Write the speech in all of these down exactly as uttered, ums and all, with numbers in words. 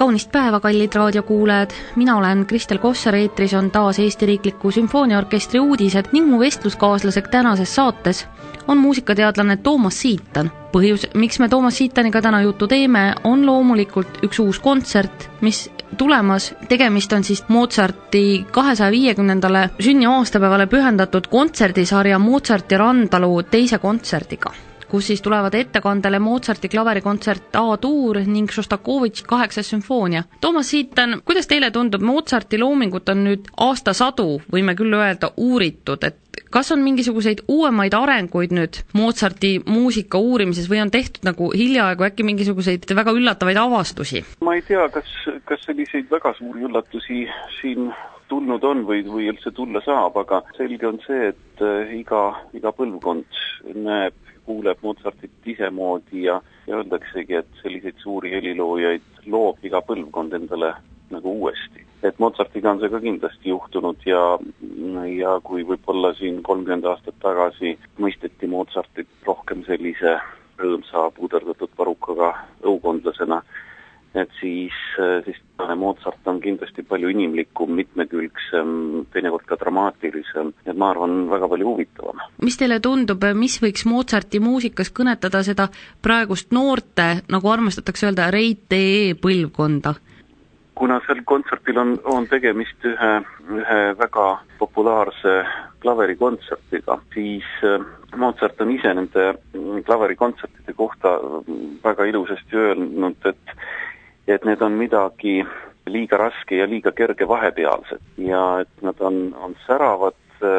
Kaunist päeva, kallid raadiokuulajad! Mina olen Kristel Kosser, eetris on taas Eesti Riikliku Sümfooniaorkestri uudised ning mu vestluskaaslasek tänases saates on muusikateadlane Toomas Siitan. Põhjus, miks me Toomas Siitaniga täna juttu teeme, on loomulikult üks uus kontsert, mis tulemas. Tegemist on siis Mozarti kahesaja viiekümnendale sünniaastapäevale pühendatud kontserdisarja Mozarti Randalu teise kontserdiga, kus siis tulevad ettekandele Mozarti klaverikontsert A-tuur ning Šostakovitši kaheksas sümfoonia. Toomas Siitan, kuidas teile tundub, Mozarti loomingut on nüüd aastasadu, võime küll öelda, uuritud, et kas on mingisuguseid uuemaid arenguid nüüd Mozarti muusika uurimises või on tehtud nagu hiljaaegu äkki mingisuguseid väga üllatavaid avastusi? Ma ei tea, kas, kas selliseid väga suuri üllatusi siin tulnud on või, või üldse tulla saab, aga selge on see, et iga, iga põlvkond näeb kuuleb Mozartit isemoodi ja, ja öeldaksegi, et selliseid suuri heliloojaid loob iga põlvkond endale nagu uuesti. Et Mozartiga on see ka kindlasti juhtunud ja, ja kui võib-olla siin kolmkümmend aastat tagasi mõisteti Mozartit rohkem sellise rõõmsa puuderdatud parukaga õukondlasena, et siis, siis Mozart on kindlasti palju inimlikum, mitmekülgsem, teinekord ka dramaatilisem, et ma arvan väga palju huvitavam. Mis teile tundub, mis võiks Mozarti muusikas kõnetada seda praegust noorte, nagu armastatakse öelda, reit.ee põlvkonda? Kuna sel kontsertil on, on tegemist ühe, ühe väga populaarse klaverikontsertiga, siis Mozart on ise nende klaverikontsertide kohta väga ilusasti öelnud, et et need on midagi liiga raske ja liiga kerge vahepealsed ja et nad on, on säravad,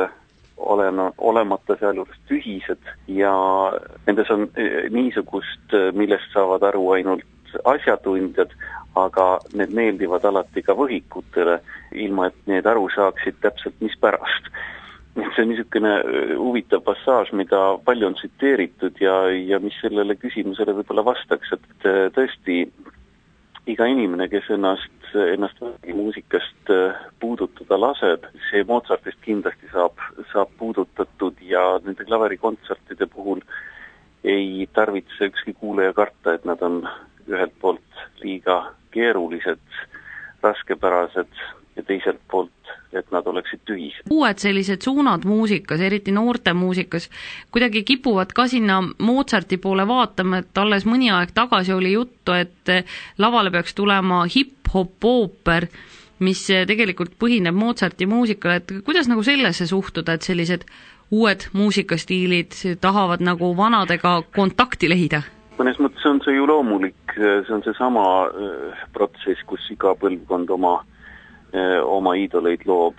olema, olemata sealjuures tühised ja nendes on niisugust, millest saavad aru ainult asjatundjad, aga need meeldivad alati ka võhikutele, ilma et need aru saaksid täpselt mis pärast. See on niisugune huvitav passaaž, mida palju on tsiteeritud ja, ja mis sellele küsimusele võib-olla vastaks, et tõesti iga inimene, kes ennast, ennast muusikast puudutada laseb, see Mozartist kindlasti saab, saab puudutatud ja nende klaverikontsertide puhul ei tarvitse ükski kuulaja karta, et nad on ühelt poolt liiga keerulised, raskepärased ja teiselt poolt, et nad oleksid tühised. Uued sellised suunad muusikas, eriti noorte muusikas, kuidagi kipuvad ka sinna Mozarti poole vaatama, et alles mõni aeg tagasi oli juttu, et lavale peaks tulema hip-hop-ooper, mis tegelikult põhineb Mozarti muusikale, et kuidas nagu sellesse suhtuda, et sellised uued muusikastiilid tahavad nagu vanadega kontakti lehida? Mõnes mõttes on see ju loomulik, see on see sama protsess, kus iga põlvkond oma oma iidoleid loob.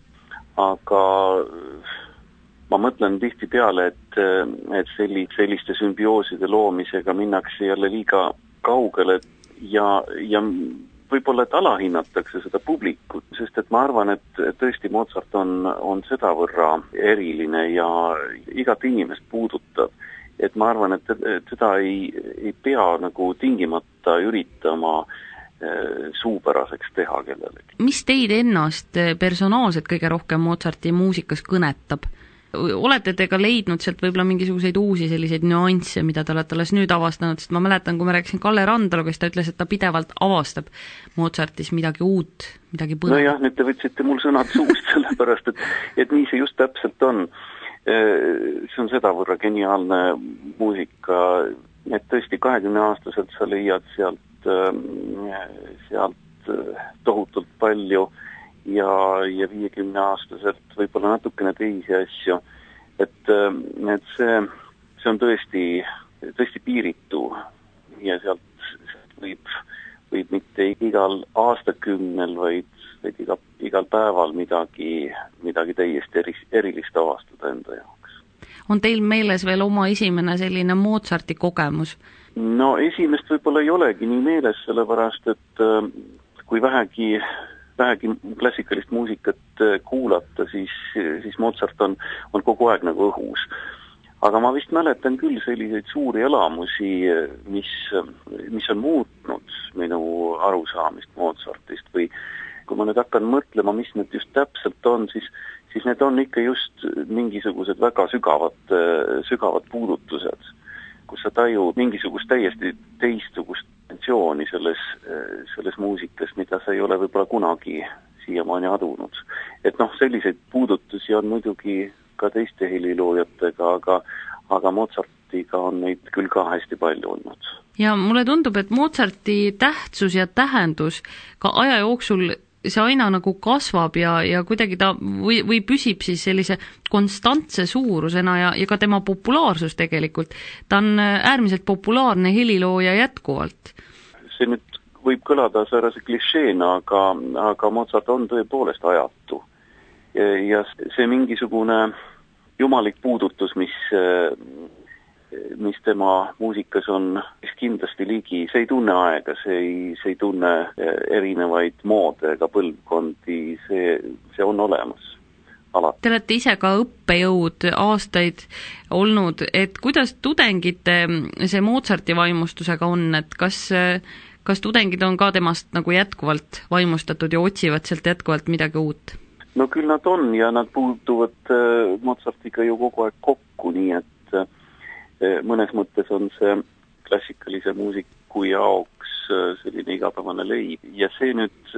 Aga ma mõtlen tihti peale, et, et selli, selliste sümbiooside loomisega minnakse jälle liiga kaugele ja, ja võib-olla, et alahinnatakse seda publikut, sest et ma arvan, et tõesti Mozart on, on seda võrra eriline ja igat inimest puudutav. Et ma arvan, et, et seda ei, ei pea nagu tingimata üritama suupäraseks teha kellelegi. Mis teid ennast personaalselt kõige rohkem Mozarti muusikas kõnetab? Olete te ka leidnud sealt võib-olla mingisuguseid uusi selliseid nüansse, mida te olete alles nüüd avastanud, sest ma mäletan, kui ma rääkisin Kalle Randalu, kes ta ütles, et ta pidevalt avastab Mozartis midagi uut, midagi põnevat. No jah, nüüd te võtsite mul sõnad suust sellepärast, et, et nii see just täpselt on. See on seda võrra geniaalne muusika, et tõesti kahekümne aastaselt sa leiad sealt sealt tohutult palju ja, ja viiekümne aastaselt võib-olla natukene teisi asju, et, et see, see on tõesti, tõesti piiritu ja sealt, sealt võib, võib mitte igal aastakümnel, vaid, vaid iga, igal päeval midagi, midagi täiesti eris, erilist avastada enda jaoks. On teil meeles veel oma esimene selline Mozarti kogemus? No esimest võib-olla ei olegi nii meeles, sellepärast, et äh, kui vähegi, vähegi klassikalist muusikat äh, kuulata, siis, siis Mozart on, on kogu aeg nagu õhus. Aga ma vist mäletan küll selliseid suuri elamusi, mis, mis on muutnud minu arusaamist Mozartist või kui ma nüüd hakkan mõtlema, mis need just täpselt on, siis, siis need on ikka just mingisugused väga sügavad, sügavad puudutused, kus sa taju mingisugust täiesti teistsugust dimensiooni selles, selles muusikas, mida sa ei ole võib-olla kunagi siiamaani adunud. Et noh, selliseid puudutusi on muidugi ka teiste heliloojatega, aga, aga Mozartiga on neid küll ka hästi palju olnud. Ja mulle tundub, et Mozarti tähtsus ja tähendus ka aja jooksul see aina nagu kasvab ja, ja kuidagi ta või, või püsib siis sellise konstantse suurusena ja, ja ka tema populaarsus tegelikult. Ta on äärmiselt populaarne helilooja jätkuvalt. See nüüd võib kõlada säärase klišeena, aga, aga Mozart on tõepoolest ajatu. Ja, ja see mingisugune jumalik puudutus, mis, mis tema muusikas on kindlasti ligi, see ei tunne aega, see ei, see ei tunne erinevaid moode ega põlvkondi, see, see on olemas alati. Te olete ise ka õppejõud aastaid olnud, et kuidas tudengite see Mozarti vaimustusega on, et kas, kas tudengid on ka temast nagu jätkuvalt vaimustatud ja otsivad sealt jätkuvalt midagi uut? No küll nad on ja nad puutuvad Mozartiga ju kogu aeg kokku, nii et mõnes mõttes on see klassikalise muusiku jaoks selline igapäevane leib. Ja see nüüd,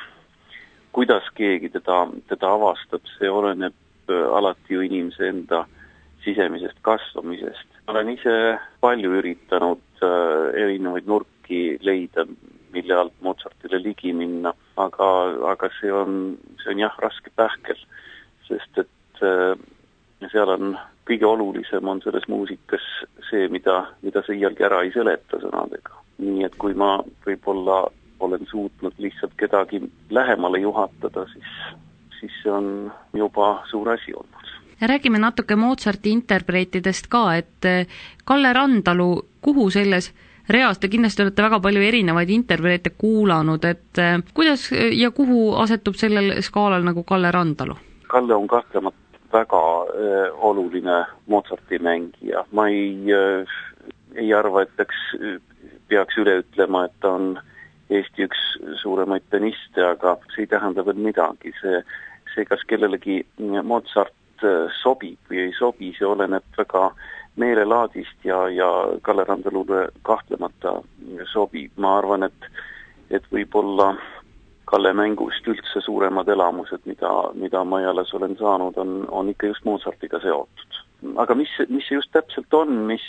kuidas keegi teda, teda avastab, see oleneb alati ju inimese enda sisemisest kasvamisest. Olen ise palju üritanud erinevaid nurki leida, mille alt Mozartile ligi minna, aga, aga see on, see on jah, raske pähkel, sest et seal on kõige olulisem on selles muusikas see, mida, mida see iialgi ära ei seleta sõnadega. Nii et kui ma võib-olla olen suutnud lihtsalt kedagi lähemale juhatada, siis, siis see on juba suur asi olnud. Ja räägime natuke Mozarti interpreetidest ka, et Kalle Randalu, kuhu selles reas, te kindlasti olete väga palju erinevaid interpreete kuulanud, et kuidas ja kuhu asetub sellel skaalal nagu Kalle Randalu? Kalle on kahtlemata väga äh, oluline Mozarti mängija. Ma ei, äh, ei arva, et peaks, peaks üle ütlema, et ta on Eesti üks suuremaid pianiste, aga see ei tähenda veel midagi. See, see kas kellelegi Mozart sobib või ei sobi, see oleneb väga meelelaadist ja, ja Kalle Randalule kahtlemata sobib. Ma arvan, et, et võib-olla Kalle mängust üldse suuremad elamused, mida, mida ma jäles olen saanud, on, on ikka just Mozartiga seotud. Aga mis, mis see just täpselt on, mis,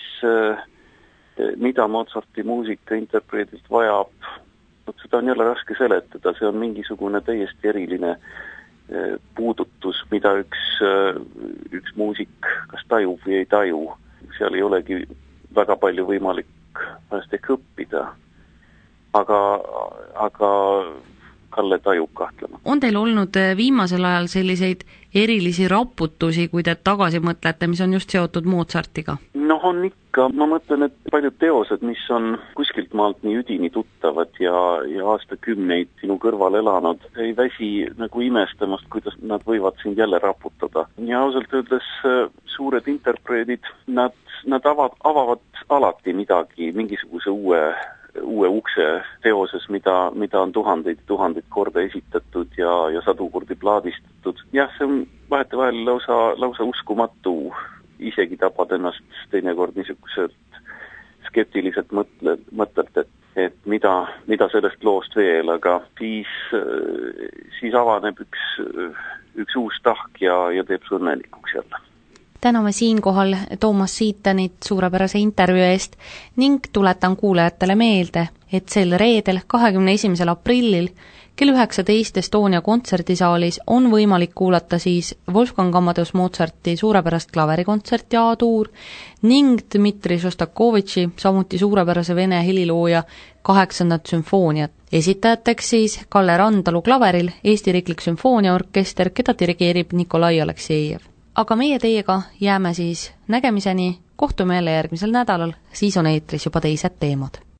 mida Mozarti muusika interpreedilt vajab, seda on jälle raske seletada, see on mingisugune täiesti eriline puudutus, mida üks, üks muusik kas tajub või ei taju. Seal ei olegi väga palju võimalik vahest ehk õppida, aga, aga Kalle tajub kahtlema. On teil olnud viimasel ajal selliseid erilisi raputusi, kui te tagasi mõtlete, mis on just seotud Mozartiga? No on ikka. Ma mõtlen, et paljud teosed, mis on kuskilt maalt nii üdini tuttavad ja, ja aastakümneid sinu kõrval elanud, ei väsi nagu imestamast, kuidas nad võivad sind jälle raputada. Ja ausalt öeldes suured interpreedid, nad, nad avad, avavad alati midagi, mingisuguse uue uue ukse teoses, mida, mida on tuhandeid, tuhandeid korda esitatud ja, ja sadu kordi plaadistatud. Jah, see on vahetevahel lausa, lausa uskumatu, isegi tapad ennast teinekord niisuguselt skeptiliselt mõtled, mõtled, et, et mida, mida sellest loost veel, aga siis, siis avaneb üks, üks uus tahk ja, ja teeb su õnnelikuks jälle. Täname siinkohal Toomas Siitanit suurepärase intervjuu eest ning tuletan kuulajatele meelde, et sel reedel kahekümne esimesel aprillil kell üheksateist Estonia kontserdisaalis on võimalik kuulata siis Wolfgang Amadeus Mozarti suurepärast klaverikontserti A-tuur ning Dmitri Šostakovitši, samuti suurepärase vene helilooja kaheksandat sümfooniat. Esitajateks siis Kalle Randalu klaveril, Eesti Riiklik Sümfooniaorkester, keda dirigeerib Nikolai Aleksejev. Aga meie teiega jääme siis nägemiseni, kohtume jälle järgmisel nädalal, siis on eetris juba teised teemad.